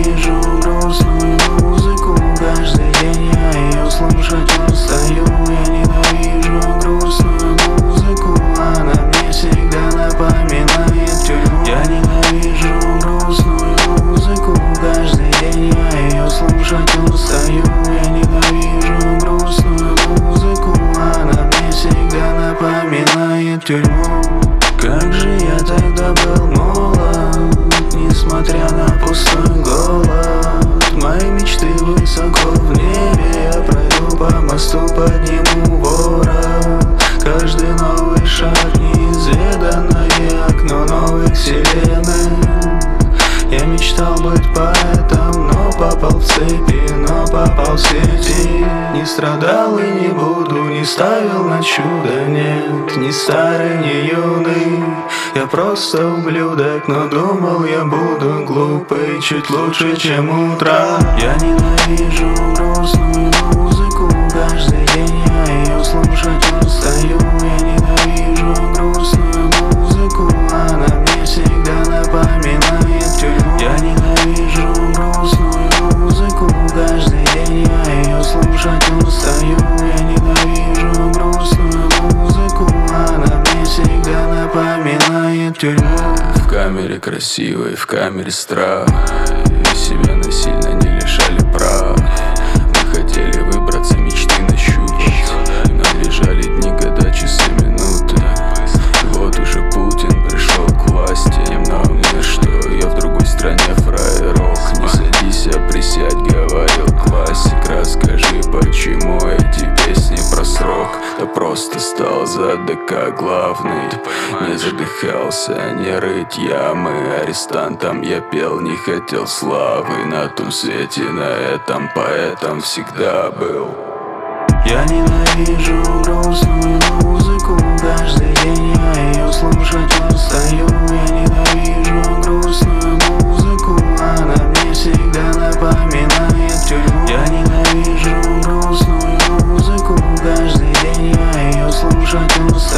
ненавижу грустную музыку. Каждый день я ее слушать устаю. Я ненавижу грустную музыку, она мне всегда напоминает тюрьму. Я ненавижу грустную музыку. Каждый день я ее слушать устаю. Я ненавижу грустную музыку, она мне всегда напоминает тюрьму. Как же я тогда был молод, несмотря на пустой голод. Мои мечты высоко в небе, я пройду по мосту, подниму ворот. Каждый новый шаг неизведанное окно новых вселенных. Я мечтал быть поэтом, но попал в цепи, но попал в сети. Не страдал и не буду, не ставил на чудо, нет. Ни старый, ни юный, я просто ублюдок. Но думал, я буду глупый, чуть лучше, чем утро. Я ненавижу грустную музыку. Каждый день я ее слушать устаю. Я ненавижу грустную музыку, она мне всегда напоминает тюрьму. Я ненавижу грустную музыку. Каждый день я ее слушать устаю. Я ненавижу грустную музыку, она мне всегда напоминает тюрьму. В камере красивой, в камере страх, и себя насильно не лишали прав. Мы хотели выбраться, мечты нащупать, но лежали дни, года, часы, минуты. Вот уже Путин пришел к власти, но мне что, я в другой стране фраерок. Не садись, а присядь, говорил классик. Расскажи, почему эти песни про срок? Да просто стал за ДК главный. Не задыхался, не рыть ямы арестантам. Я пел, не хотел славы на том свете, на этом поэтом всегда был. Я ненавижу грустную музыку. Каждый день я ее слушать устаю. Я ненавижу грустную музыку, она мне всегда напоминает тюрьму. Я ненавижу грустную музыку. Каждый день я ее слушать устаю.